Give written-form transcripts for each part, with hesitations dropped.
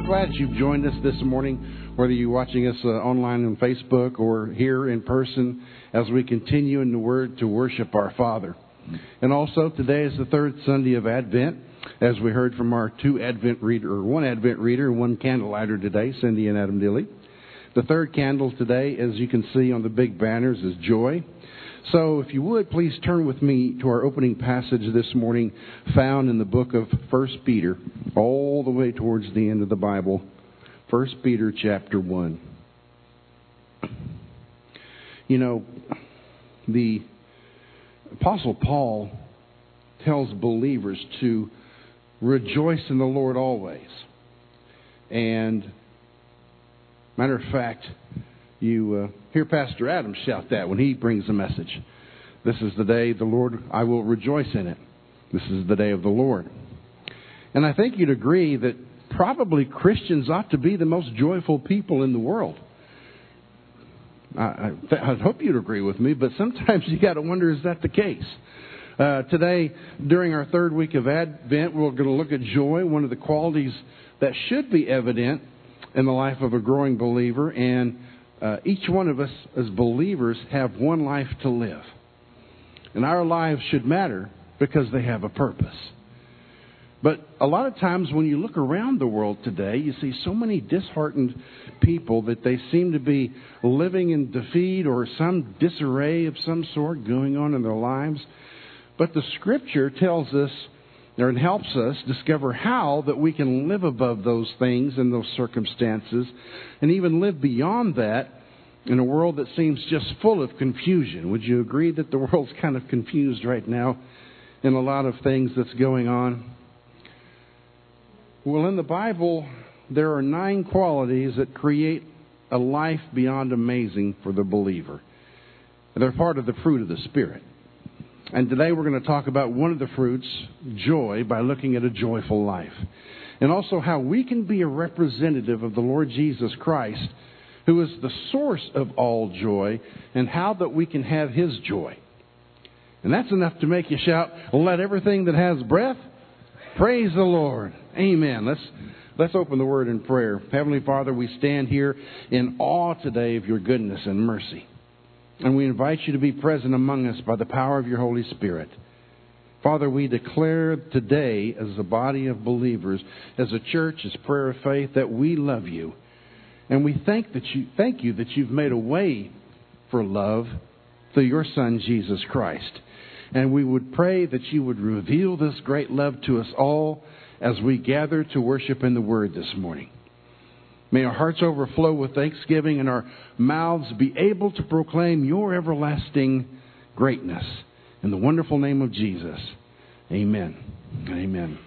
glad you've joined us this morning, whether you're watching us online on Facebook or here in person, as we continue in the Word to worship our Father. And also, today is the third Sunday of Advent, as we heard from our one Advent reader, one candlelighter today, Cindy and Adam Dilly. The third candle today, as you can see on the big banners, is joy. So if you would, please turn with me to our opening passage this morning, found in the book of 1 Peter, all the way towards the end of the Bible, 1 Peter chapter 1. You know, the Apostle Paul tells believers to rejoice in the Lord always. And, matter of fact, you hear Pastor Adam shout that when he brings a message. This is the day the Lord, I will rejoice in it. This is the day of the Lord. And I think you'd agree that probably Christians ought to be the most joyful people in the world. I hope you'd agree with me, but sometimes you got to wonder, is that the case? Today, during our third week of Advent, we're going to look at joy, one of the qualities that should be evident in the life of a growing believer. And each one of us as believers have one life to live. And our lives should matter because they have a purpose. But a lot of times when you look around the world today, you see so many disheartened people that they seem to be living in defeat or some disarray of some sort going on in their lives. But the Scripture tells us, or it helps us discover how that we can live above those things and those circumstances and even live beyond that in a world that seems just full of confusion. Would you agree that the world's kind of confused right now in a lot of things that's going on? Well, in the Bible, there are 9 qualities that create a life beyond amazing for the believer. They're part of the fruit of the Spirit. And today we're going to talk about one of the fruits, joy, by looking at a joyful life. And also how we can be a representative of the Lord Jesus Christ, who is the source of all joy, and how that we can have His joy. And that's enough to make you shout, let everything that has breath, praise the Lord. Amen. Let's open the Word in prayer. Heavenly Father, we stand here in awe today of your goodness and mercy. And we invite you to be present among us by the power of your Holy Spirit. Father, we declare today as a body of believers, as a church, as Prayer of Faith, that we love you. And we thank you that you've made a way for love through your Son, Jesus Christ. And we would pray that you would reveal this great love to us all as we gather to worship in the Word this morning. May our hearts overflow with thanksgiving and our mouths be able to proclaim your everlasting greatness. In the wonderful name of Jesus. Amen. Amen.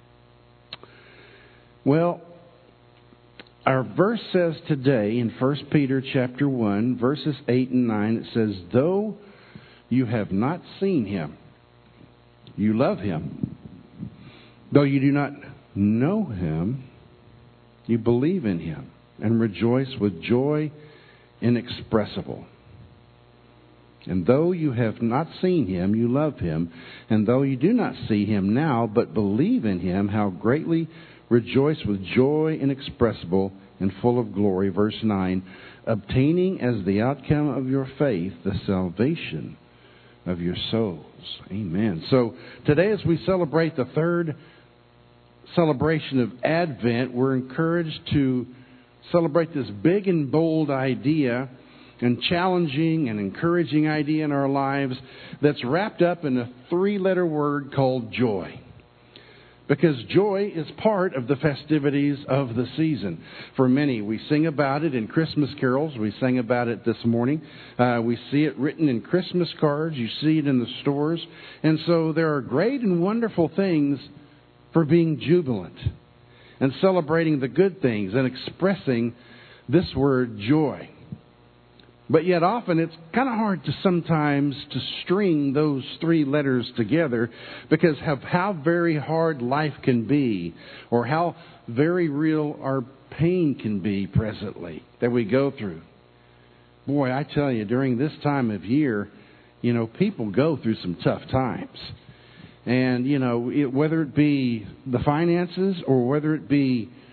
Well, our verse says today in 1 Peter chapter 1, verses 8 and 9, it says, though you have not seen him, you love him. Though you do not know him, you believe in him and rejoice with joy inexpressible. And though you have not seen him, you love him. And though you do not see him now, but believe in him, how greatly rejoice with joy inexpressible and full of glory. Verse 9, obtaining as the outcome of your faith the salvation of your souls. Amen. So today as we celebrate the third celebration of Advent, we're encouraged to celebrate this big and bold idea and challenging and encouraging idea in our lives that's wrapped up in a 3-letter word called joy. Because joy is part of the festivities of the season. For many, we sing about it in Christmas carols. We sang about it this morning. We see it written in Christmas cards. You see it in the stores. And so there are great and wonderful things for being jubilant and celebrating the good things and expressing this word joy. But yet often it's kind of hard to sometimes to string those 3 letters together because of how very hard life can be or how very real our pain can be presently that we go through. Boy, I tell you, during this time of year, people go through some tough times. And, whether it be the finances or whether it be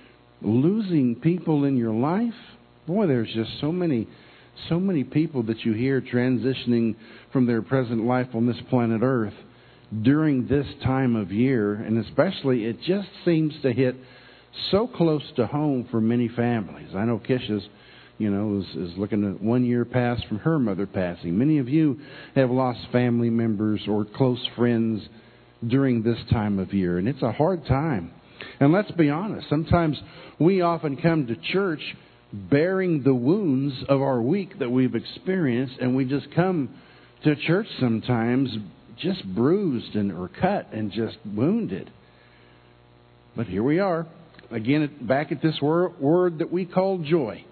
losing people in your life? Boy, there's just so many people that you hear transitioning from their present life on this planet Earth during this time of year, and especially it just seems to hit so close to home for many families. I know Kisha's, is looking at 1 year past from her mother passing. Many of you have lost family members or close friends during this time of year, and it's a hard time. And let's be honest, sometimes we often come to church bearing the wounds of our week that we've experienced, and we just come to church sometimes just bruised or cut and just wounded. But here we are, again, back at this word that we call joy.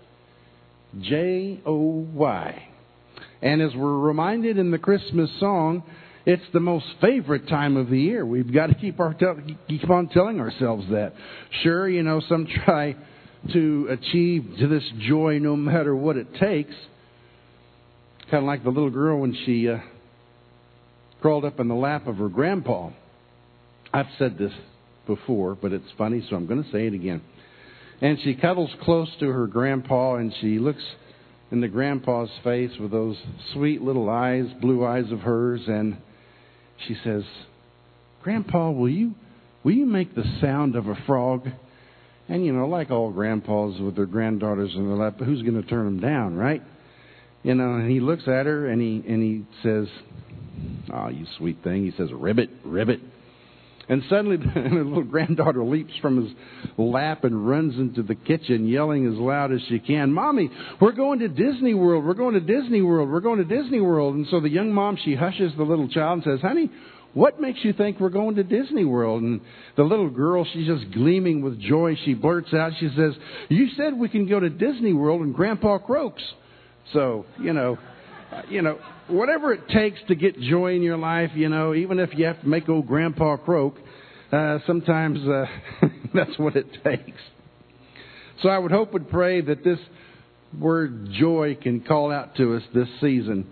Joy. And as we're reminded in the Christmas song, it's the most favorite time of the year. We've got to keep on telling ourselves that. Sure, some try to achieve to this joy no matter what it takes. Kind of like the little girl when she crawled up in the lap of her grandpa. I've said this before, but it's funny, so I'm going to say it again. And she cuddles close to her grandpa, and she looks in the grandpa's face with those sweet little eyes, blue eyes of hers, and she says, "Grandpa, will you make the sound of a frog?" And, like all grandpas with their granddaughters in their lap, who's going to turn them down, right? And he looks at her and he says, "Oh, you sweet thing." He says, "Ribbit, ribbit." And suddenly the little granddaughter leaps from his lap and runs into the kitchen yelling as loud as she can, "Mommy, we're going to Disney World. We're going to Disney World. We're going to Disney World." And so the young mom, she hushes the little child and says, "Honey, what makes you think we're going to Disney World?" And the little girl, she's just gleaming with joy. She blurts out, she says, "You said we can go to Disney World and Grandpa croaks." So, whatever it takes to get joy in your life, even if you have to make old Grandpa croak, sometimes that's what it takes. So I would hope and pray that this word joy can call out to us this season,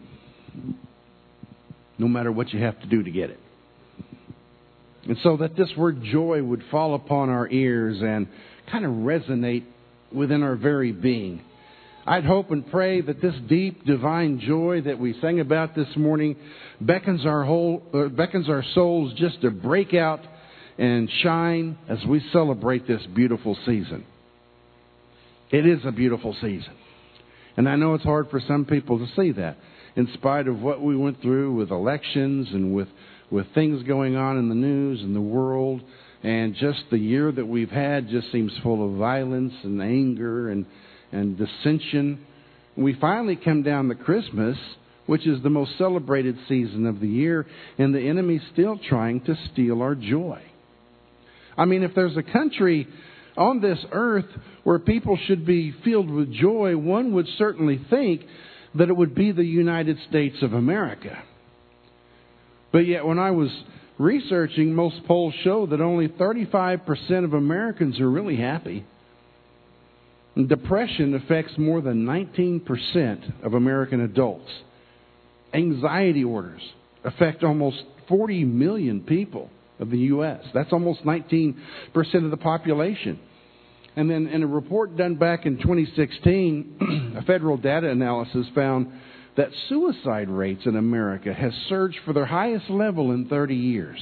no matter what you have to do to get it. And so that this word joy would fall upon our ears and kind of resonate within our very being. I'd hope and pray that this deep divine joy that we sang about this morning beckons our souls just to break out and shine as we celebrate this beautiful season. It is a beautiful season. And I know it's hard for some people to see that, in spite of what we went through with elections and with things going on in the news and the world. And just the year that we've had just seems full of violence and anger and dissension. We finally come down to Christmas, which is the most celebrated season of the year, and the enemy's still trying to steal our joy. I mean, if there's a country on this earth where people should be filled with joy, one would certainly think that it would be the United States of America. But yet when I was researching, most polls show that only 35% of Americans are really happy. Depression affects more than 19% of American adults. Anxiety orders affect almost 40 million people of the U.S. That's almost 19% of the population. And then in a report done back in 2016, a federal data analysis found that suicide rates in America has surged for their highest level in 30 years.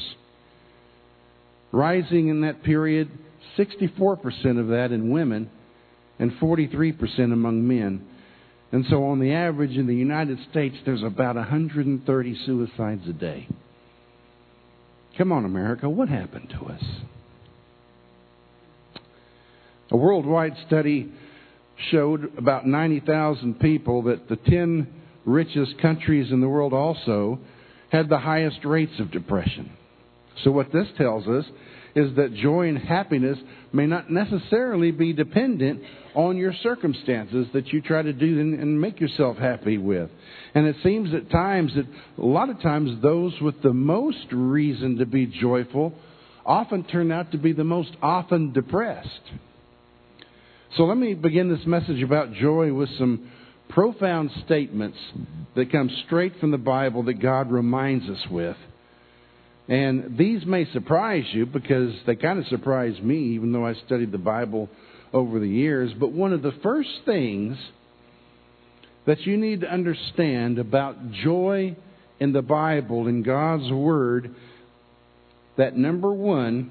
Rising in that period, 64% of that in women and 43% among men. And so on the average in the United States, there's about 130 suicides a day. Come on, America, what happened to us? A worldwide study showed about 90,000 people that the 10 richest countries in the world also had the highest rates of depression. So what this tells us is that joy and happiness may not necessarily be dependent on your circumstances that you try to do and make yourself happy with. And it seems at times that a lot of times those with the most reason to be joyful often turn out to be the most often depressed. So let me begin this message about joy with some profound statements that come straight from the Bible that God reminds us with. And these may surprise you because they kind of surprised me, even though I studied the Bible over the years. But one of the first things that you need to understand about joy in the Bible, in God's Word, that number one,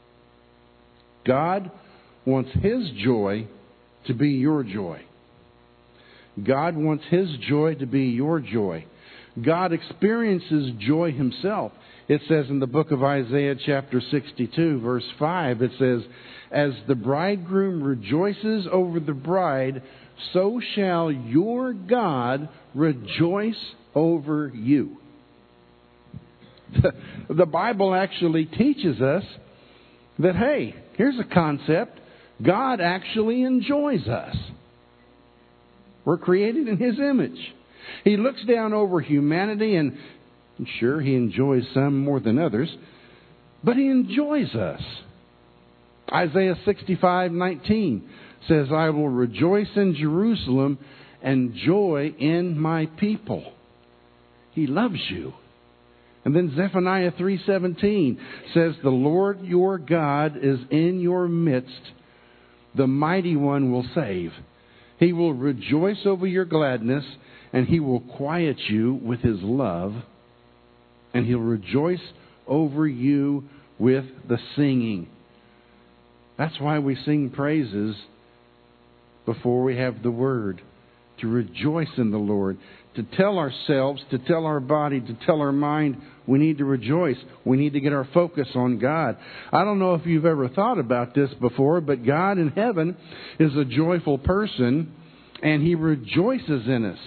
God wants His joy to be your joy. God wants His joy to be your joy. God experiences joy Himself. It says in the book of Isaiah chapter 62 verse 5, it says, "As the bridegroom rejoices over the bride, so shall your God rejoice over you." The Bible actually teaches us that, hey, here's a concept. God actually enjoys us. We're created in His image. He looks down over humanity, and sure, He enjoys some more than others, but He enjoys us. Isaiah 65:19 says, "I will rejoice in Jerusalem and joy in my people." He loves you. And then Zephaniah 3:17 says, "The Lord your God is in your midst. The mighty one will save. He will rejoice over your gladness, and He will quiet you with His love. And He'll rejoice over you with the singing." That's why we sing praises before we have the Word. To rejoice in the Lord. To tell ourselves, to tell our body, to tell our mind, we need to rejoice. We need to get our focus on God. I don't know if you've ever thought about this before, but God in heaven is a joyful person, and He rejoices in us.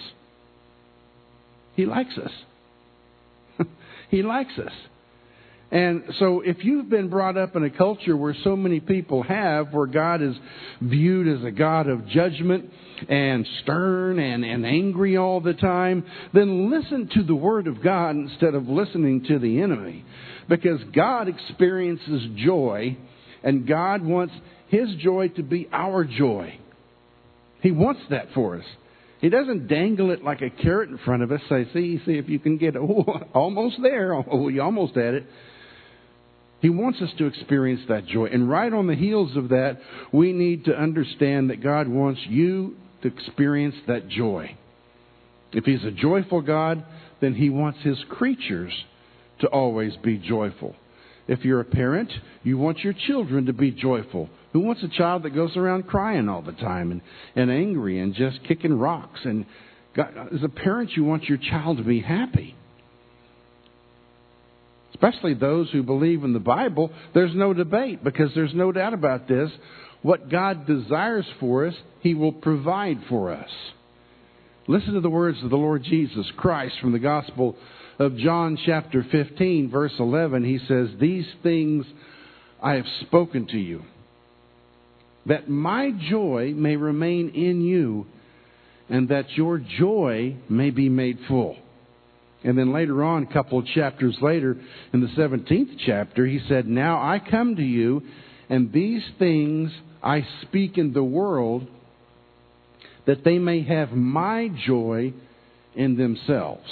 He likes us. He likes us. And so if you've been brought up in a culture where so many people have, where God is viewed as a God of judgment and stern and angry all the time, then listen to the Word of God instead of listening to the enemy. Because God experiences joy, and God wants His joy to be our joy. He wants that for us. He doesn't dangle it like a carrot in front of us, say, see if you can get it. Oh, almost there. Oh, you almost had it. He wants us to experience that joy. And right on the heels of that, we need to understand that God wants you to experience that joy. If He's a joyful God, then He wants His creatures to always be joyful. If you're a parent, you want your children to be joyful. Who wants a child that goes around crying all the time and angry and just kicking rocks? And God, as a parent, you want your child to be happy. Especially those who believe in the Bible, there's no debate, because there's no doubt about this. What God desires for us, He will provide for us. Listen to the words of the Lord Jesus Christ from the Gospel of John chapter 15, verse 11. He says, "These things I have spoken to you, that my joy may remain in you, and that your joy may be made full." And then later on, a couple of chapters later, in the 17th chapter, He said, "Now I come to you, and these things I speak in the world, that they may have my joy in themselves."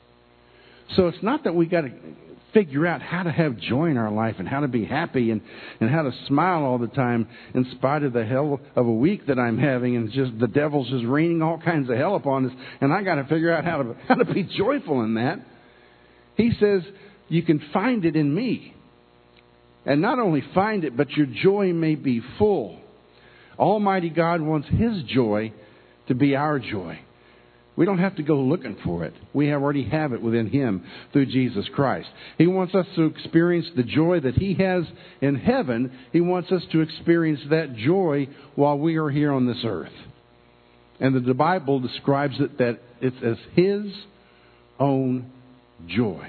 So it's not that we got to figure out how to have joy in our life and how to be happy and how to smile all the time in spite of the hell of a week that I'm having, and just the devil's just raining all kinds of hell upon us, and I got to figure out how to be joyful in that. He says you can find it in me. And not only find it, but your joy may be full. Almighty God wants His joy to be our joy. We don't have to go looking for it. We already have it within Him through Jesus Christ. He wants us to experience the joy that He has in heaven. He wants us to experience that joy while we are here on this earth. And the Bible describes it that it's as His own joy.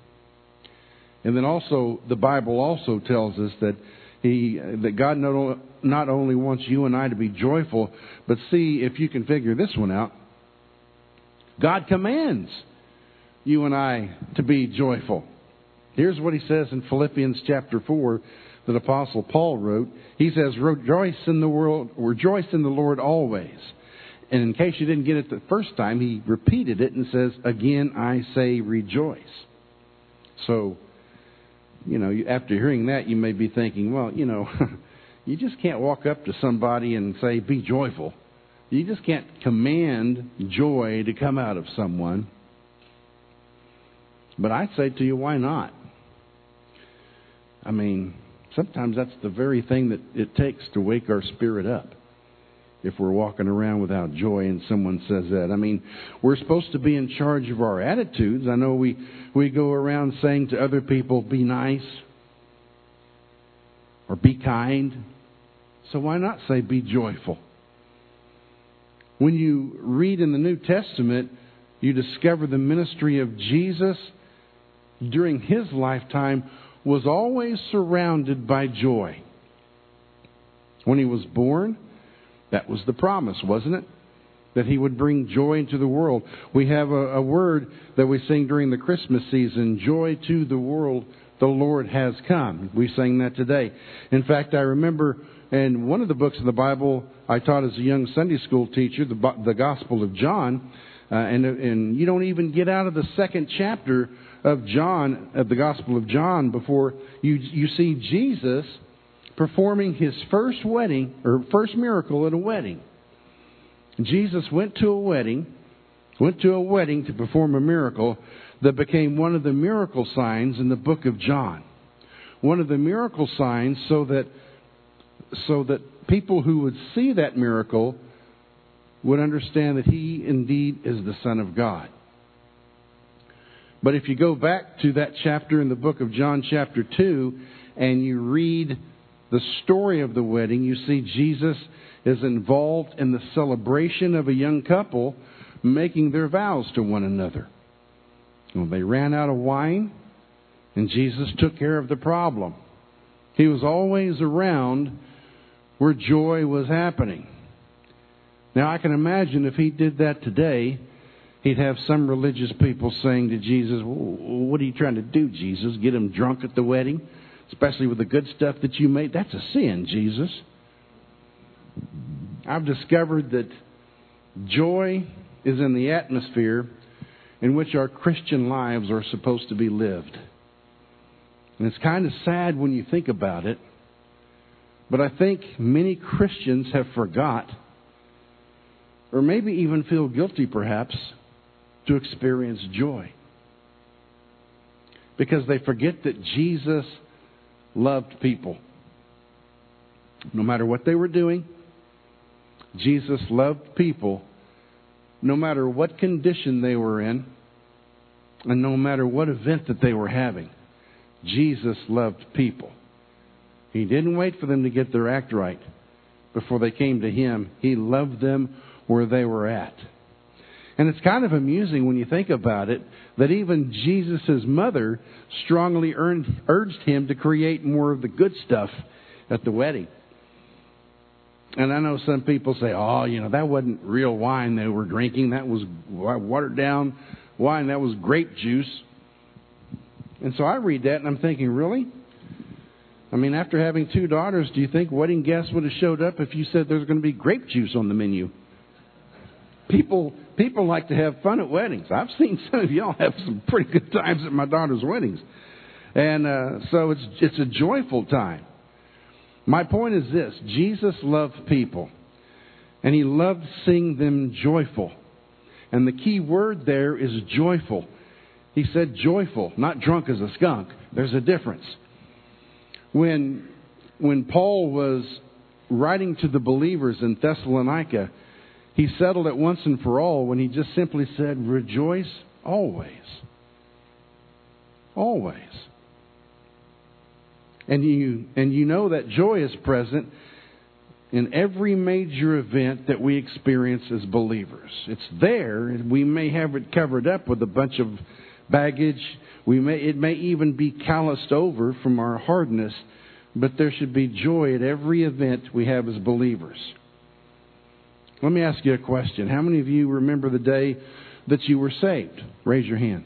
And then also, the Bible also tells us that God not only wants you and I to be joyful, but see if you can figure this one out. God commands you and I to be joyful. Here's what He says in Philippians chapter 4 that Apostle Paul wrote. He says, rejoice in the Lord always. And in case you didn't get it the first time, he repeated it and says, again I say rejoice. So, after hearing that, you may be thinking, well, You just can't walk up to somebody and say, be joyful. You just can't command joy to come out of someone. But I say to you, why not? I mean, sometimes that's the very thing that it takes to wake our spirit up. If we're walking around without joy and someone says that. I mean, we're supposed to be in charge of our attitudes. I know we go around saying to other people, be nice or be kind. So why not say be joyful? When you read in the New Testament, you discover the ministry of Jesus during His lifetime was always surrounded by joy. When He was born, that was the promise, wasn't it? That He would bring joy into the world. We have a word that we sing during the Christmas season, joy to the world, the Lord has come. We sang that today. In fact, I remember in one of the books of the Bible I taught as a young Sunday school teacher, the Gospel of John, and you don't even get out of the second chapter of John, of the Gospel of John, before you see Jesus performing His first wedding, or first miracle at a wedding. Jesus went to a wedding to perform a miracle that became one of the miracle signs in the book of John. One of the miracle signs so that people who would see that miracle would understand that He indeed is the Son of God. But if you go back to that chapter in the book of John, chapter 2, and you read the story of the wedding, you see Jesus is involved in the celebration of a young couple making their vows to one another. Well, they ran out of wine, and Jesus took care of the problem. He was always around where joy was happening. Now, I can imagine if He did that today, He'd have some religious people saying to Jesus, what are you trying to do, Jesus? Get them drunk at the wedding? Especially with the good stuff that you made? That's a sin, Jesus. I've discovered that joy is in the atmosphere in which our Christian lives are supposed to be lived. And it's kind of sad when you think about it, but I think many Christians have forgot, or maybe even feel guilty perhaps, to experience joy. Because they forget that Jesus loved people. No matter what they were doing, Jesus loved people no matter what condition they were in and no matter what event that they were having. Jesus loved people. He didn't wait for them to get their act right before they came to Him. He loved them where they were at. And it's kind of amusing when you think about it that even Jesus' mother strongly urged Him to create more of the good stuff at the wedding. And I know some people say, that wasn't real wine they were drinking. That was watered down wine. That was grape juice. And so I read that and I'm thinking, really? I mean, after having 2 daughters, do you think wedding guests would have showed up if you said there's going to be grape juice on the menu? People like to have fun at weddings. I've seen some of y'all have some pretty good times at my daughter's weddings. And so it's a joyful time. My point is this. Jesus loved people. And He loved seeing them joyful. And the key word there is joyful. He said joyful, not drunk as a skunk. There's a difference. When Paul was writing to the believers in Thessalonica, he settled it once and for all when he just simply said, rejoice always. Always. And you know that joy is present in every major event that we experience as believers. It's there. We may have it covered up with a bunch of baggage. It may even be calloused over from our hardness, but there should be joy at every event we have as believers. Let me ask you a question. How many of you remember the day that you were saved? Raise your hands.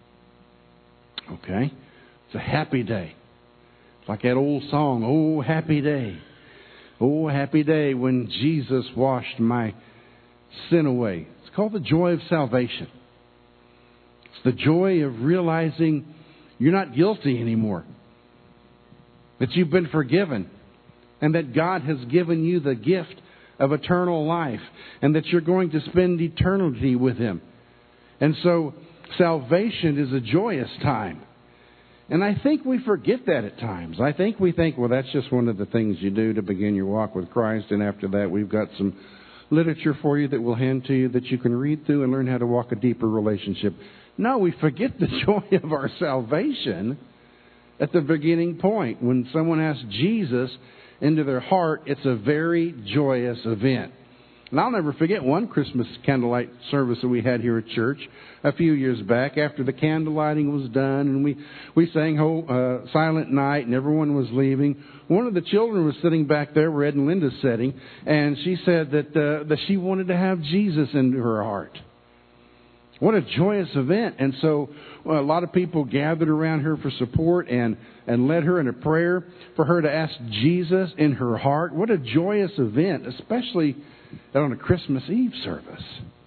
Okay. It's a happy day. It's like that old song, "Oh, happy day. Oh, happy day when Jesus washed my sin away." It's called the joy of salvation. It's the joy of realizing you're not guilty anymore. That you've been forgiven. and that God has given you the gift of eternal life, and that you're going to spend eternity with Him. And so salvation is a joyous time. And I think we forget that at times. I think we think, well, that's just one of the things you do to begin your walk with Christ, and after that we've got some literature for you that we'll hand to you that you can read through and learn how to walk a deeper relationship. No, we forget the joy of our salvation at the beginning point. When someone asks Jesus into their heart, it's a very joyous event. And I'll never forget one Christmas candlelight service that we had here at church a few years back. After the candlelighting was done and we sang Silent Night and everyone was leaving, one of the children was sitting back there where Ed and Linda's sitting, and she said that she wanted to have Jesus into her heart. What a joyous event. And so a lot of people gathered around her for support and led her in a prayer for her to ask Jesus in her heart. What a joyous event, especially on a Christmas Eve service.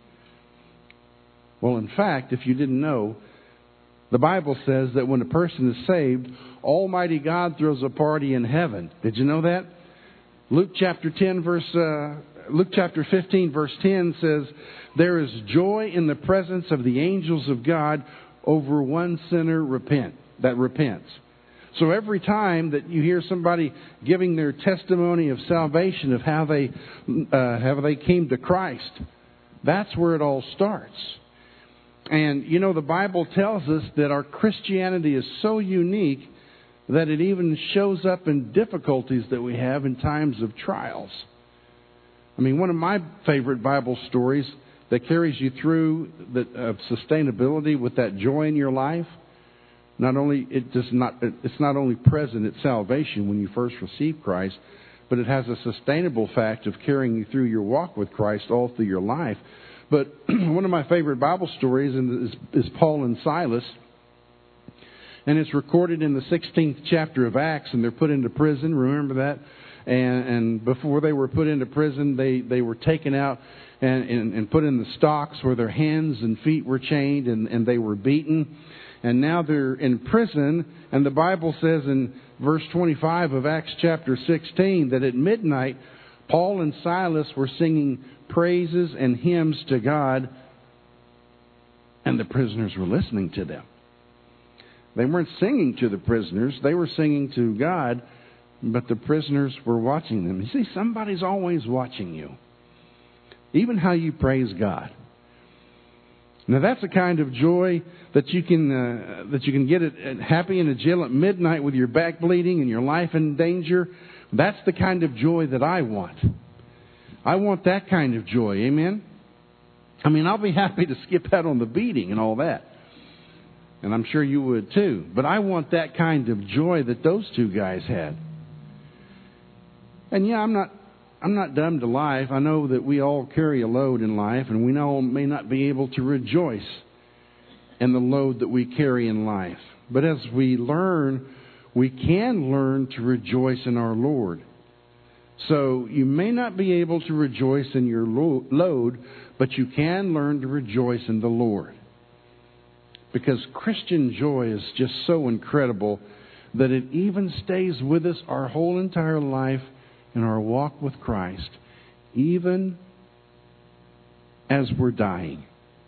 Well, in fact, if you didn't know, the Bible says that when a person is saved, Almighty God throws a party in heaven. Did you know that? Luke chapter 15, verse 10 says, "There is joy in the presence of the angels of God over one sinner that repents." So every time that you hear somebody giving their testimony of salvation, of how they came to Christ, that's where it all starts. And, you know, the Bible tells us that our Christianity is so unique that it even shows up in difficulties that we have in times of trials. I mean, one of my favorite Bible stories that carries you through of sustainability with that joy in your life, it's not only present at salvation when you first receive Christ, but it has a sustainable fact of carrying you through your walk with Christ all through your life. But one of my favorite Bible stories is Paul and Silas. And it's recorded in the 16th chapter of Acts, and they're put into prison. Remember that? And before they were put into prison, they were taken out and put in the stocks where their hands and feet were chained, and they were beaten. And now they're in prison, and the Bible says in verse 25 of Acts chapter 16 that at midnight, Paul and Silas were singing praises and hymns to God, and the prisoners were listening to them. They weren't singing to the prisoners, they were singing to God, but the prisoners were watching them. You see, somebody's always watching you, even how you praise God. Now that's the kind of joy that you can get happy in a jail at midnight with your back bleeding and your life in danger. That's the kind of joy that I want. I want that kind of joy. Amen? I mean, I'll be happy to skip out on the beating and all that. And I'm sure you would too. But I want that kind of joy that those two guys had. And yeah, I'm not dumb to life. I know that we all carry a load in life, and we all may not be able to rejoice in the load that we carry in life. But as we learn, we can learn to rejoice in our Lord. So you may not be able to rejoice in your load, but you can learn to rejoice in the Lord. Because Christian joy is just so incredible that it even stays with us our whole entire life in our walk with Christ, even as we're dying.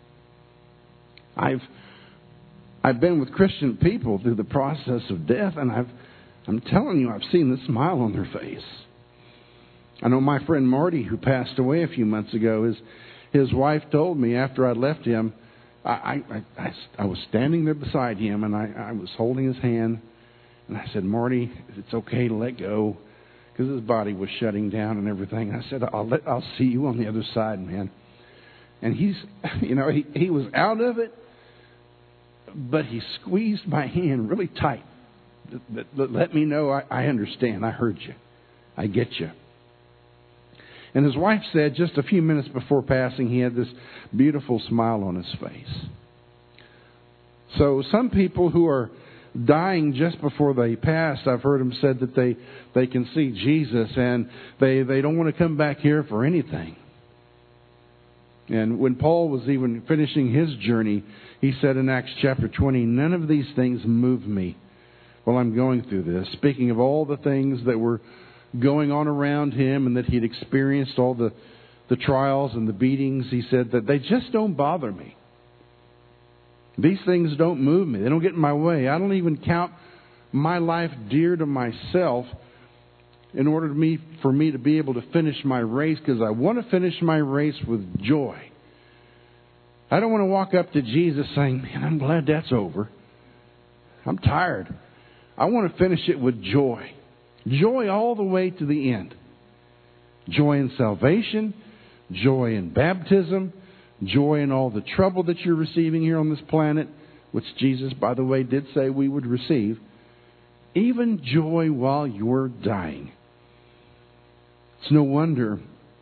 I've been with Christian people through the process of death, and I'm telling you, I've seen the smile on their face. I know my friend Marty, who passed away a few months ago, his wife told me after I left him, I was standing there beside him, and I was holding his hand, and I said, "Marty, it's okay to let go," because his body was shutting down and everything. I said, I'll see you on the other side, man. And he was out of it, but he squeezed my hand really tight. Let me know I understand. I heard you. I get you. And his wife said just a few minutes before passing, he had this beautiful smile on his face. So some people who are dying just before they pass, I've heard them said that they can see Jesus, and they don't want to come back here for anything. And when Paul was even finishing his journey, he said in Acts chapter 20, "None of these things move me while I'm going through this." Speaking of all the things that were going on around him and that he'd experienced all the trials and the beatings, he said that they just don't bother me. These things don't move me. They don't get in my way. I don't even count my life dear to myself in order for me to be able to finish my race, because I want to finish my race with joy. I don't want to walk up to Jesus saying, man, I'm glad that's over. I'm tired. I want to finish it with joy. Joy all the way to the end. Joy in salvation, joy in baptism, joy in all the trouble that you're receiving here on this planet, which Jesus, by the way, did say we would receive. Even joy while you're dying. It's no wonder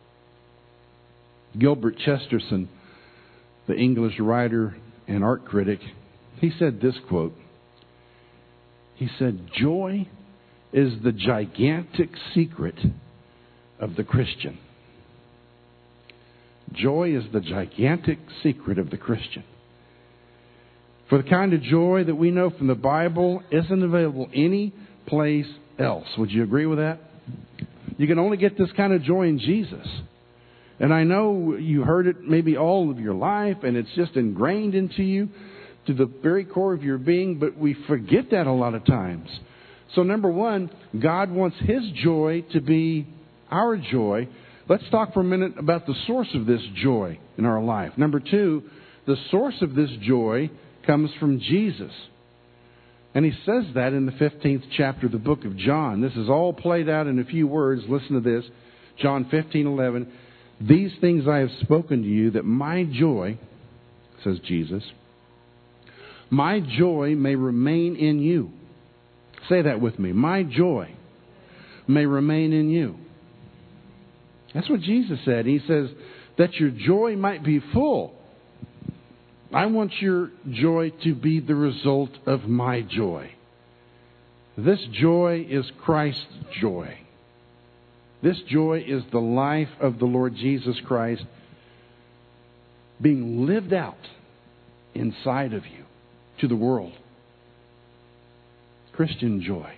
Gilbert Chesterton, the English writer and art critic, he said this quote. He said, joy is the gigantic secret of the Christian. Joy is the gigantic secret of the Christian. For the kind of joy that we know from the Bible isn't available any place else. Would you agree with that? You can only get this kind of joy in Jesus. And I know you heard it maybe all of your life, and it's just ingrained into you to the very core of your being, but we forget that a lot of times. So number one, God wants His joy to be our joy. Let's talk for a minute about the source of this joy in our life. Number two, the source of this joy comes from Jesus. And He says that in the 15th chapter of the book of John. This is all played out in a few words. Listen to this. John 15:11. These things I have spoken to you, that my joy, says Jesus, my joy may remain in you. Say that with me. My joy may remain in you. That's what Jesus said. He says that your joy might be full. I want your joy to be the result of my joy. This joy is Christ's joy. This joy is the life of the Lord Jesus Christ being lived out inside of you to the world. Christian joy.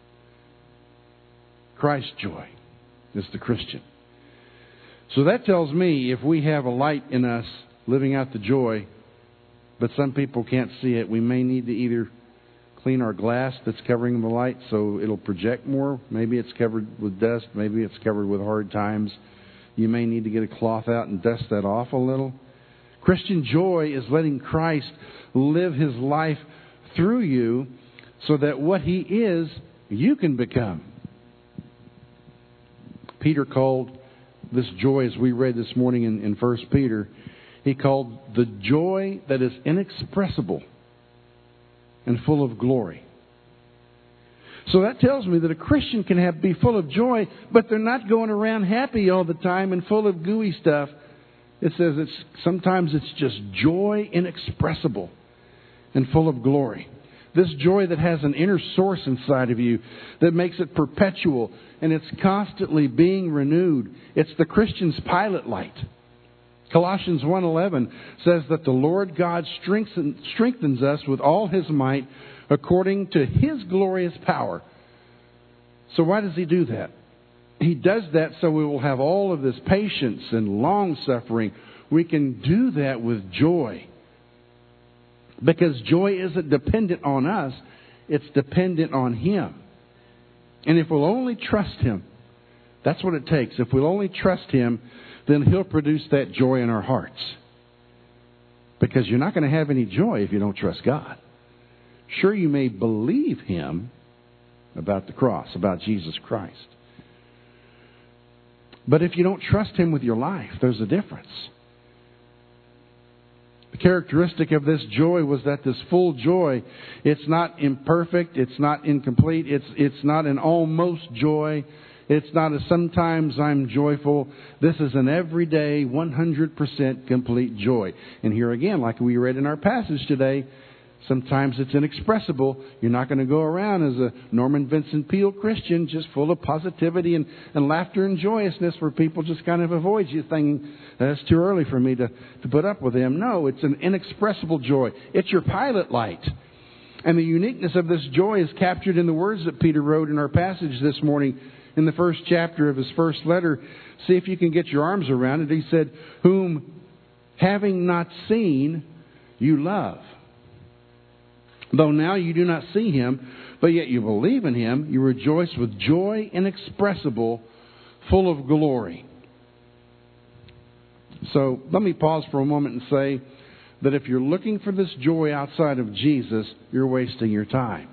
Christ's joy is the Christian. So that tells me if we have a light in us living out the joy, but some people can't see it, we may need to either clean our glass that's covering the light so it'll project more. Maybe it's covered with dust. Maybe it's covered with hard times. You may need to get a cloth out and dust that off a little. Christian joy is letting Christ live His life through you so that what He is, you can become. Peter called this joy, as we read this morning in 1 Peter, he called the joy that is inexpressible and full of glory. So that tells me that a Christian can be full of joy, but they're not going around happy all the time and full of gooey stuff. It says sometimes it's just joy inexpressible and full of glory. This joy that has an inner source inside of you that makes it perpetual and it's constantly being renewed. It's the Christian's pilot light. Colossians 1:11 says that the Lord God strengthens us with all His might according to His glorious power. So why does He do that? He does that so we will have all of this patience and long suffering. We can do that with joy. Because joy isn't dependent on us, it's dependent on Him. And if we'll only trust Him, that's what it takes. If we'll only trust Him, then He'll produce that joy in our hearts. Because you're not going to have any joy if you don't trust God. Sure, you may believe Him about the cross, about Jesus Christ. But if you don't trust Him with your life, there's a difference. The characteristic of this joy was that this full joy, it's not imperfect, it's not incomplete, it's not an almost joy, it's not a sometimes I'm joyful. This is an everyday 100% complete joy. And here again, like we read in our passage today, sometimes it's inexpressible. You're not going to go around as a Norman Vincent Peale Christian, just full of positivity and laughter and joyousness where people just kind of avoid you thinking, that's too early for me to put up with them. No, it's an inexpressible joy. It's your pilot light. And the uniqueness of this joy is captured in the words that Peter wrote in our passage this morning. in the first chapter of his first letter. See if you can get your arms around it. He said, whom having not seen, you love. Though now you do not see him, but yet you believe in him, you rejoice with joy inexpressible, full of glory. So let me pause for a moment and say that if you're looking for this joy outside of Jesus, you're wasting your time.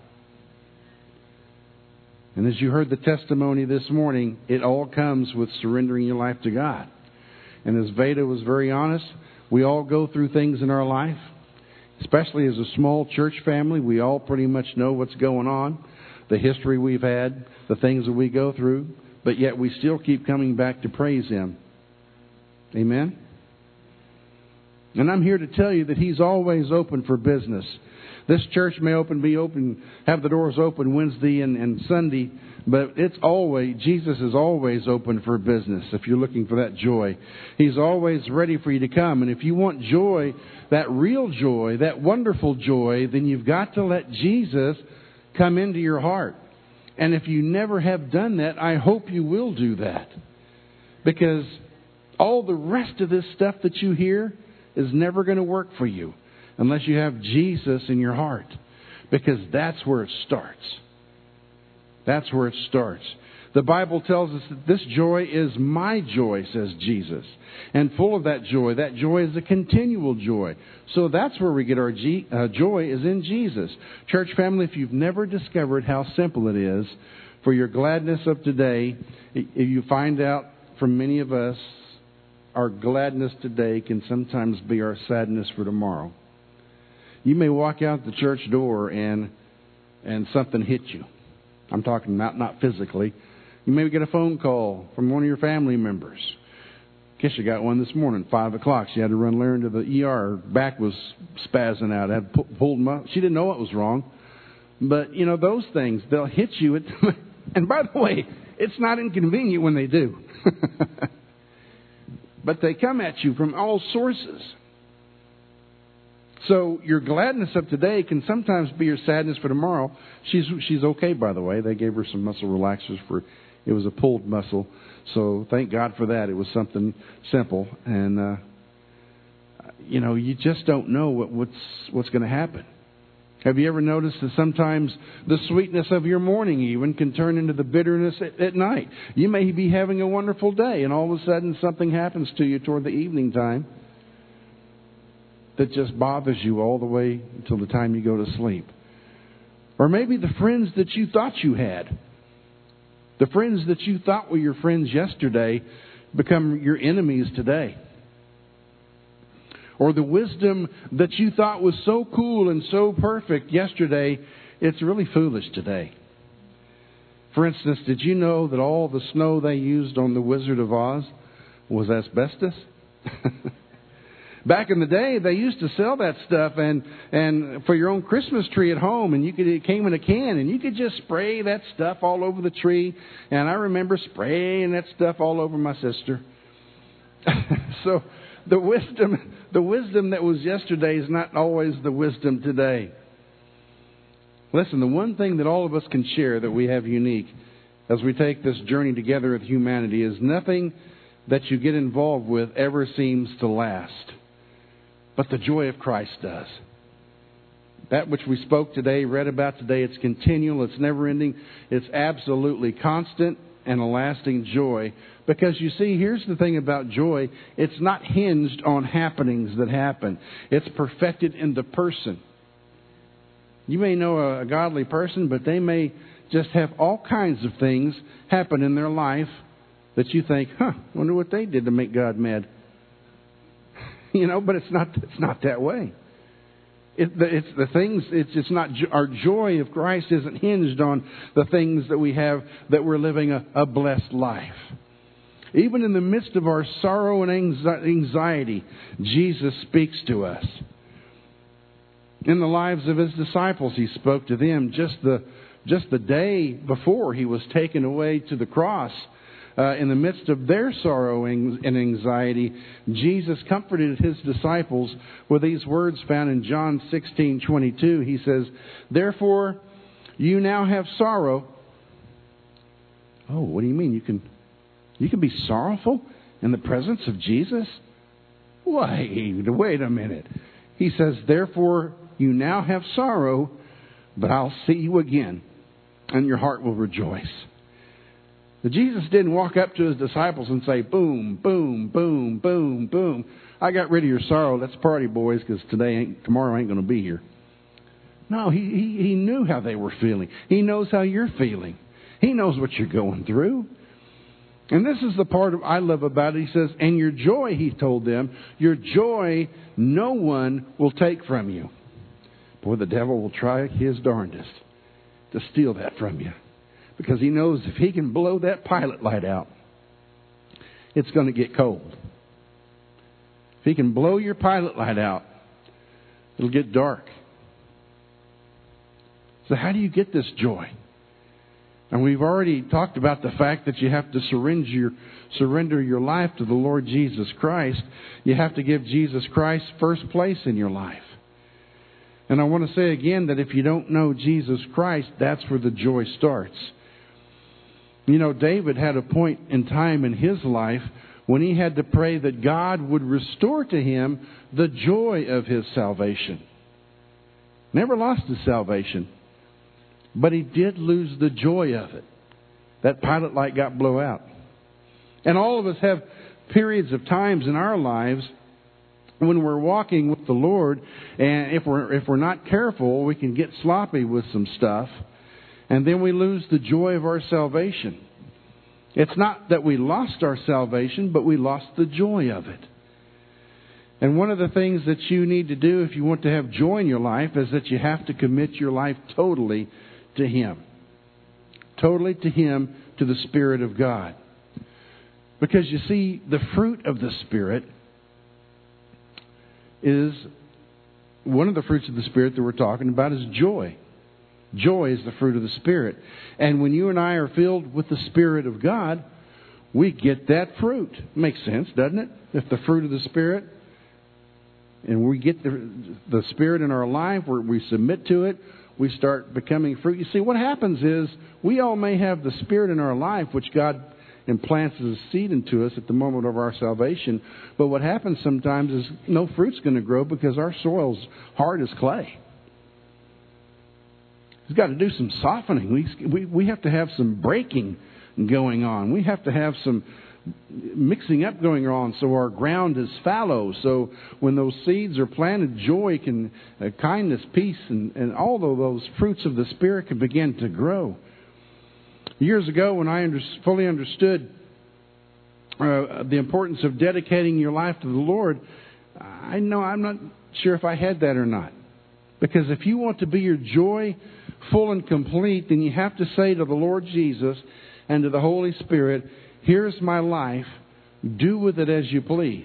And as you heard the testimony this morning, it all comes with surrendering your life to God. And as Veda was very honest, we all go through things in our life. Especially as a small church family, we all pretty much know what's going on, the history we've had, the things that we go through, but yet we still keep coming back to praise Him. Amen? And I'm here to tell you that He's always open for business. This church may have the doors open Wednesday and Sunday, but Jesus is always open for business if you're looking for that joy. He's always ready for you to come. And if you want joy, that real joy, that wonderful joy, then you've got to let Jesus come into your heart. And if you never have done that, I hope you will do that. Because all the rest of this stuff that you hear is never going to work for you unless you have Jesus in your heart. Because that's where it starts. That's where it starts. The Bible tells us that this joy is my joy, says Jesus. And full of that joy. That joy is a continual joy. So that's where we get our joy, is in Jesus. Church family, if you've never discovered how simple it is for your gladness of today, if you find out from many of us, our gladness today can sometimes be our sadness for tomorrow. You may walk out the church door and something hit you. I'm talking not physically. You may get a phone call from one of your family members. Guess you got one this morning, 5 o'clock. She had to run Larry to the ER. Her back was spazzing out. Had pulled she didn't know what was wrong. But, those things, they'll hit you. And by the way, it's not inconvenient when they do. But they come at you from all sources. So your gladness of today can sometimes be your sadness for tomorrow. She's okay, by the way. They gave her some muscle relaxers it was a pulled muscle. So thank God for that. It was something simple. And, you just don't know what's going to happen. Have you ever noticed that sometimes the sweetness of your morning even can turn into the bitterness at night? You may be having a wonderful day and all of a sudden something happens to you toward the evening time that just bothers you all the way until the time you go to sleep. Or maybe the friends that you thought you had. The friends that you thought were your friends yesterday become your enemies today. Or the wisdom that you thought was so cool and so perfect yesterday, it's really foolish today. For instance, did you know that all the snow they used on The Wizard of Oz was asbestos? Back in the day, they used to sell that stuff and for your own Christmas tree at home, and it came in a can, and you could just spray that stuff all over the tree. And I remember spraying that stuff all over my sister. So the wisdom that was yesterday is not always the wisdom today. Listen, the one thing that all of us can share that we have unique as we take this journey together with humanity is nothing that you get involved with ever seems to last. But the joy of Christ does. That which we spoke today, read about today, it's continual, it's never ending, it's absolutely constant and a lasting joy. Because you see, here's the thing about joy, it's not hinged on happenings that happen. It's perfected in the person. You may know a godly person, but they may just have all kinds of things happen in their life that you think, wonder what they did to make God mad. But it's not that way. It's not our joy of Christ isn't hinged on the things that we have, that we're living a blessed life. Even in the midst of our sorrow and anxiety, Jesus speaks to us. In the lives of His disciples, He spoke to them just the day before He was taken away to the cross. In the midst of their sorrow and anxiety, Jesus comforted His disciples with these words found in John 16:22. He says, "Therefore, you now have sorrow, Oh, what do you mean? You can be sorrowful in the presence of Jesus? Wait a minute. He says, therefore you now have sorrow, but I'll see you again, and your heart will rejoice. But Jesus didn't walk up to his disciples and say, boom, boom, boom, boom, boom. I got rid of your sorrow. Let's party, boys, because tomorrow ain't going to be here. No, he knew how they were feeling. He knows how you're feeling. He knows what you're going through. And this is the part I love about it. He says, and your joy, he told them, your joy no one will take from you. Boy, the devil will try his darndest to steal that from you. Because he knows if he can blow that pilot light out, it's going to get cold. If he can blow your pilot light out, it'll get dark. So how do you get this joy? And we've already talked about the fact that you have to surrender your life to the Lord Jesus Christ. You have to give Jesus Christ first place in your life. And I want to say again that if you don't know Jesus Christ, that's where the joy starts. You know, David had a point in time in his life when he had to pray that God would restore to him the joy of his salvation. Never lost his salvation, but he did lose the joy of it. That pilot light got blown out. And all of us have periods of times in our lives when we're walking with the Lord, and if we're not careful, we can get sloppy with some stuff, and then we lose the joy of our salvation. It's not that we lost our salvation, but we lost the joy of it. And one of the things that you need to do if you want to have joy in your life is that you have to commit your life totally to Him. Totally to Him, to the Spirit of God. Because you see, the fruit of the Spirit is, one of the fruits of the Spirit that we're talking about is joy. Joy is the fruit of the Spirit. And when you and I are filled with the Spirit of God, we get that fruit. Makes sense, doesn't it? If the fruit of the Spirit, and we get the Spirit in our life, where we submit to it, we start becoming fruit. You see, what happens is, we all may have the Spirit in our life, which God implants as a seed into us at the moment of our salvation. But what happens sometimes is no fruit's going to grow because our soil's hard as clay. He's got to do some softening. We have to have some breaking going on. We have to have some mixing up going on so our ground is fallow. So when those seeds are planted, joy can, kindness, peace, and all of those fruits of the Spirit can begin to grow. Years ago, when I fully understood the importance of dedicating your life to the Lord, I'm not sure if I had that or not. Because if you want to be your joy full and complete, then you have to say to the Lord Jesus and to the Holy Spirit, here's my life, do with it as you please.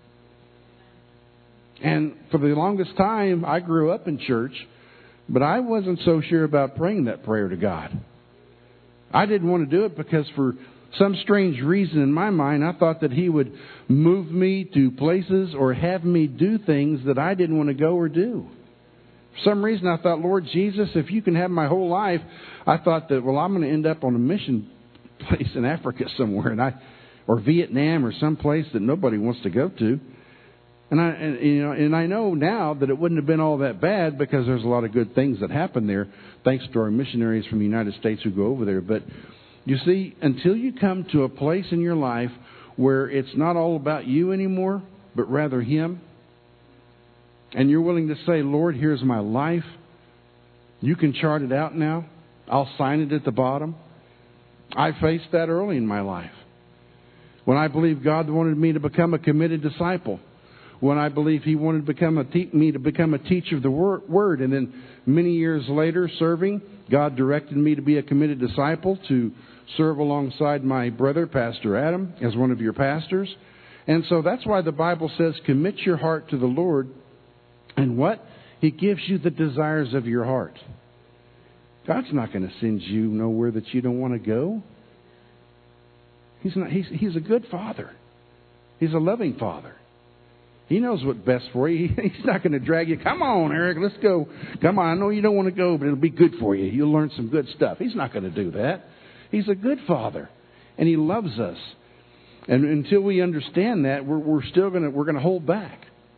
And for the longest time, I grew up in church, but I wasn't so sure about praying that prayer to God. I didn't want to do it because for some strange reason in my mind, I thought that He would move me to places or have me do things that I didn't want to go or do. For some reason, I thought, Lord Jesus, if you can have my whole life, I thought that, well, I'm going to end up on a mission place in Africa somewhere, or Vietnam, or some place that nobody wants to go to. And I know now that it wouldn't have been all that bad because there's a lot of good things that happen there, thanks to our missionaries from the United States who go over there. But you see, until you come to a place in your life where it's not all about you anymore, but rather Him, and you're willing to say, Lord, here's my life. You can chart it out now. I'll sign it at the bottom. I faced that early in my life. When I believed God wanted me to become a committed disciple. When I believed He wanted to me to become a teacher of the Word. And then many years later, serving, God directed me to be a committed disciple, to serve alongside my brother, Pastor Adam, as one of your pastors. And so that's why the Bible says, commit your heart to the Lord. And what? He gives you the desires of your heart. God's not going to send you nowhere that you don't want to go. He's not. He's a good Father. He's a loving Father. He knows what's best for you. He's not going to drag you. Come on, Eric, let's go. Come on, I know you don't want to go, but it'll be good for you. You'll learn some good stuff. He's not going to do that. He's a good Father, and He loves us. And until we understand that, we're going to hold back.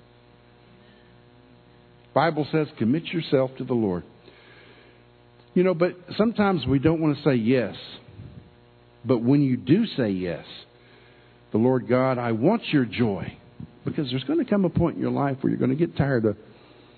The Bible says, commit yourself to the Lord. But sometimes we don't want to say yes. But when you do say yes, the Lord God, I want your joy. Because there's going to come a point in your life where you're going to get tired of,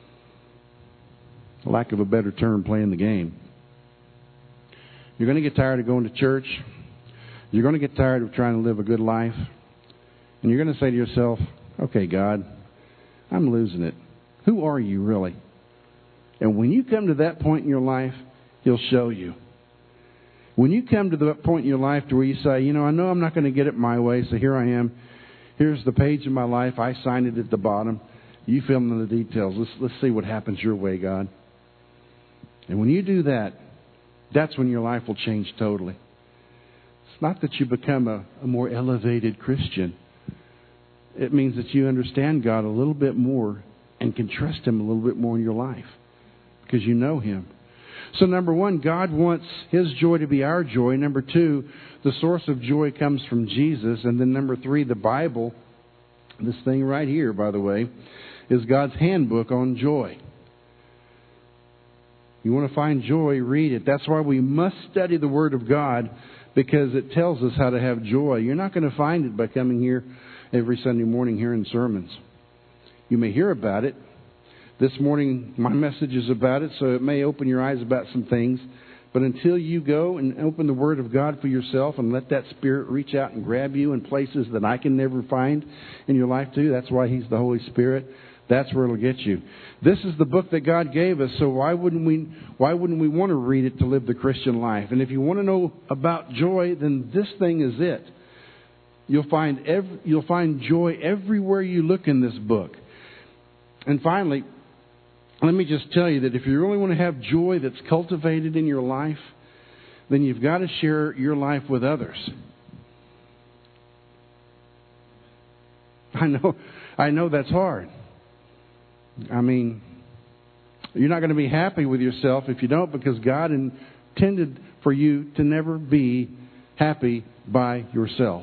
for lack of a better term, playing the game. You're going to get tired of going to church. You're going to get tired of trying to live a good life. And you're going to say to yourself, okay, God, I'm losing it. Who are you really? And when you come to that point in your life, He'll show you. When you come to the point in your life to where you say, I know I'm not going to get it my way, so here I am. Here's the page of my life. I signed it at the bottom. You fill in the details. Let's see what happens your way, God. And when you do that, that's when your life will change totally. It's not that you become a more elevated Christian. It means that you understand God a little bit more and can trust Him a little bit more in your life because you know Him. So number one, God wants His joy to be our joy. Number two, the source of joy comes from Jesus. And then number three, the Bible, this thing right here, by the way, is God's handbook on joy. You want to find joy, read it. That's why we must study the Word of God, because it tells us how to have joy. You're not going to find it by coming here every Sunday morning hearing sermons. You may hear about it. This morning, my message is about it, so it may open your eyes about some things. But until you go and open the Word of God for yourself and let that Spirit reach out and grab you in places that I can never find in your life too, that's why He's the Holy Spirit. That's where it'll get you. This is the book that God gave us, so why wouldn't we want to read it to live the Christian life? And if you want to know about joy, then this thing is it. You'll find joy everywhere you look in this book. And finally, let me just tell you that if you really want to have joy that's cultivated in your life, then you've got to share your life with others. I know that's hard. I mean, you're not going to be happy with yourself if you don't, because God intended for you to never be happy by yourself.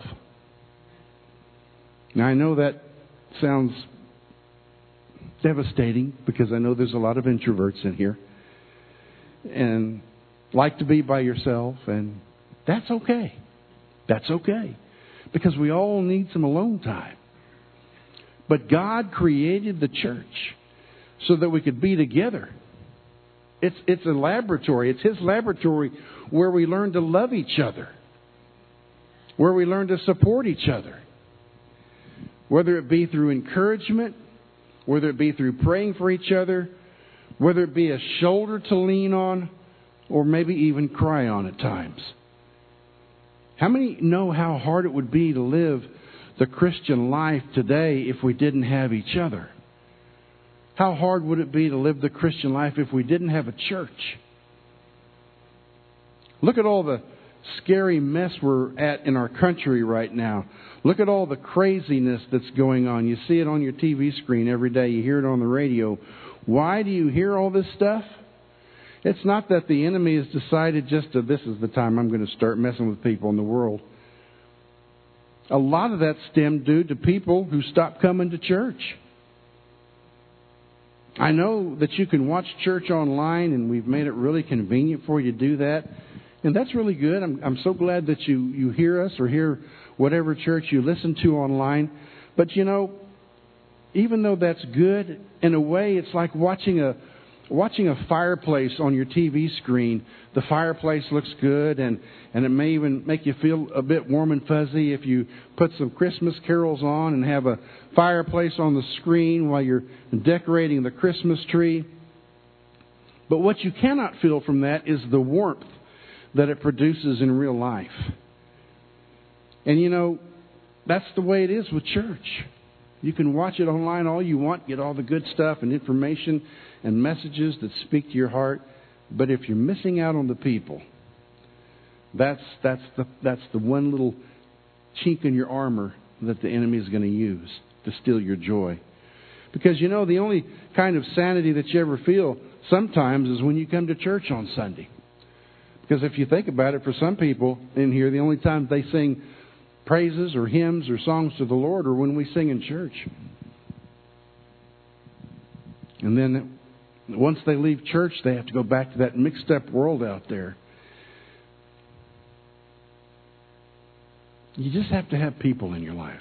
Now, I know that sounds devastating, because I know there's a lot of introverts in here and like to be by yourself, and that's okay. That's okay, because we all need some alone time. But God created the church so that we could be together. It's a laboratory. It's His laboratory where we learn to love each other, where we learn to support each other, whether it be through encouragement, whether it be through praying for each other, whether it be a shoulder to lean on, or maybe even cry on at times. How many know how hard it would be to live the Christian life today if we didn't have each other? How hard would it be to live the Christian life if we didn't have a church? Look at all the scary mess we're at in our country right now. Look at all the craziness that's going on. You see it on your TV screen every day. You hear it on the radio. Why do you hear all this stuff? It's not that the enemy has decided this is the time I'm going to start messing with people in the world. A lot of that stemmed due to people who stopped coming to church. I know that you can watch church online, and we've made it really convenient for you to do that. And that's really good. I'm so glad that you hear us or hear whatever church you listen to online. But, even though that's good, in a way it's like watching a fireplace on your TV screen. The fireplace looks good, and it may even make you feel a bit warm and fuzzy if you put some Christmas carols on and have a fireplace on the screen while you're decorating the Christmas tree. But what you cannot feel from that is the warmth that it produces in real life. And that's the way it is with church. You can watch it online all you want, get all the good stuff and information and messages that speak to your heart. But if you're missing out on the people, that's the one little chink in your armor that the enemy is going to use to steal your joy. Because the only kind of sanity that you ever feel sometimes is when you come to church on Sunday. Because if you think about it, for some people in here, the only time they sing praises or hymns or songs to the Lord are when we sing in church. And then once they leave church, they have to go back to that mixed up world out there. You just have to have people in your life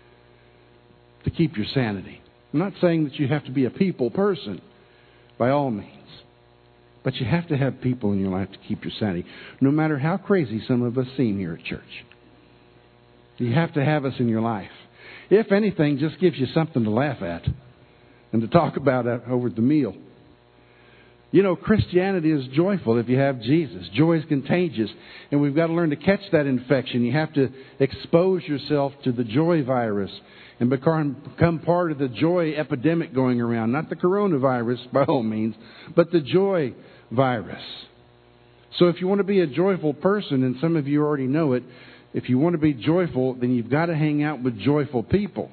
to keep your sanity. I'm not saying that you have to be a people person, by all means. But you have to have people in your life to keep your sanity. No matter how crazy some of us seem here at church. You have to have us in your life. If anything, just gives you something to laugh at and to talk about over the meal. You know, Christianity is joyful if you have Jesus. Joy is contagious. And we've got to learn to catch that infection. You have to expose yourself to the joy virus and become part of the joy epidemic going around. Not the coronavirus, by all means, but the joy virus. So if you want to be a joyful person, and some of you already know it, if you want to be joyful, then you've got to hang out with joyful people.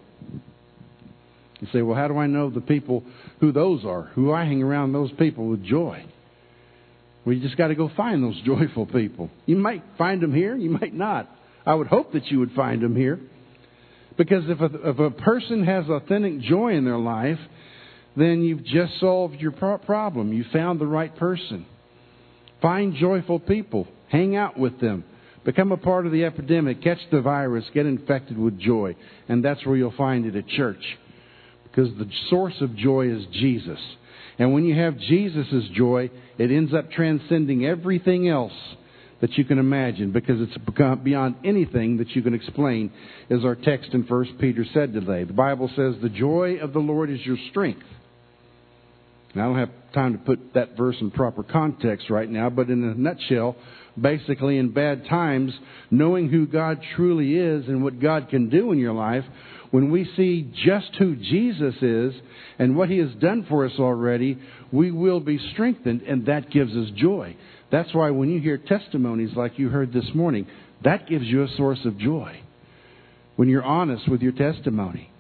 You say, well, how do I know the people, who those are? Who I hang around those people with joy? Well, you just got to go find those joyful people. You might find them here, you might not. I would hope that you would find them here. Because if a person has authentic joy in their life, then you've just solved your problem. You found the right person. Find joyful people. Hang out with them. Become a part of the epidemic. Catch the virus. Get infected with joy. And that's where you'll find it at church. Because the source of joy is Jesus. And when you have Jesus' joy, it ends up transcending everything else that you can imagine, because it's beyond anything that you can explain, as our text in 1 Peter said today. The Bible says, the joy of the Lord is your strength. Now, I don't have time to put that verse in proper context right now, but in a nutshell, basically in bad times, knowing who God truly is and what God can do in your life, when we see just who Jesus is and what He has done for us already, we will be strengthened, and that gives us joy. That's why when you hear testimonies like you heard this morning, that gives you a source of joy. When you're honest with your testimony.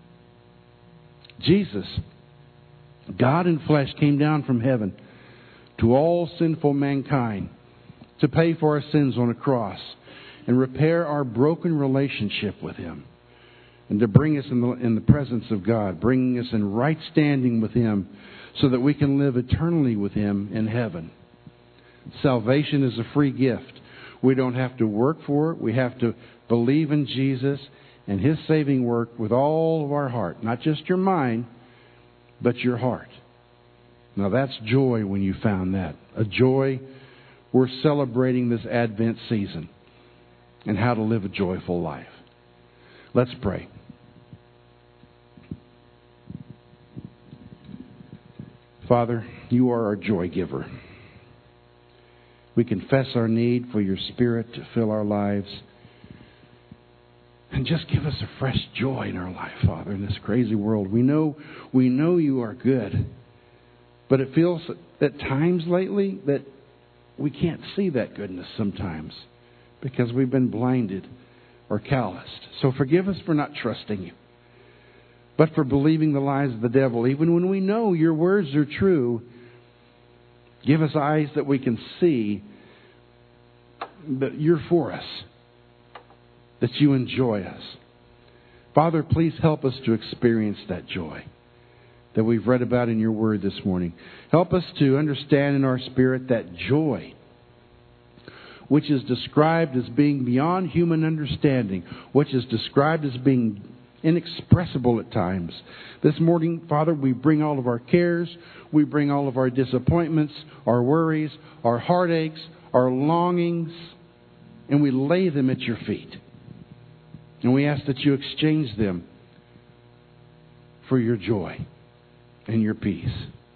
Jesus, God in flesh, came down from heaven to all sinful mankind to pay for our sins on a cross and repair our broken relationship with Him, and to bring us in the presence of God, bringing us in right standing with Him so that we can live eternally with Him in heaven. Salvation is a free gift. We don't have to work for it. We have to believe in Jesus and His saving work with all of our heart. Not just your mind, but your heart. Now that's joy when you found that. A joy we're celebrating this Advent season and how to live a joyful life. Let's pray. Father, You are our joy giver. We confess our need for Your Spirit to fill our lives. And just give us a fresh joy in our life, Father, in this crazy world. We know You are good. But it feels at times lately that we can't see that goodness sometimes because we've been blinded or calloused. So forgive us for not trusting You, but for believing the lies of the devil. Even when we know Your words are true, give us eyes that we can see that You're for us, that You enjoy us. Father, please help us to experience that joy that we've read about in Your Word this morning. Help us to understand in our spirit that joy, which is described as being beyond human understanding, which is described as being inexpressible at times. This morning, Father, we bring all of our cares, we bring all of our disappointments, our worries, our heartaches, our longings, and we lay them at Your feet. And we ask that You exchange them for Your joy and Your peace.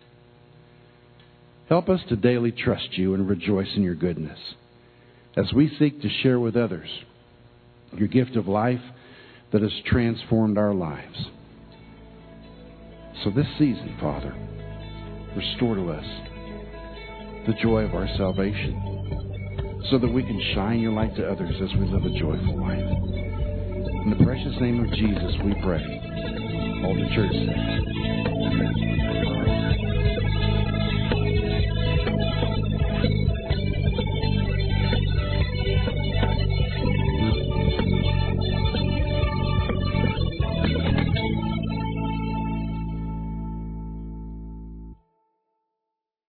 Help us to daily trust You and rejoice in Your goodness as we seek to share with others Your gift of life that has transformed our lives. So this season, Father, restore to us the joy of our salvation so that we can shine Your light to others as we live a joyful life. In the precious name of Jesus we pray. All the church says.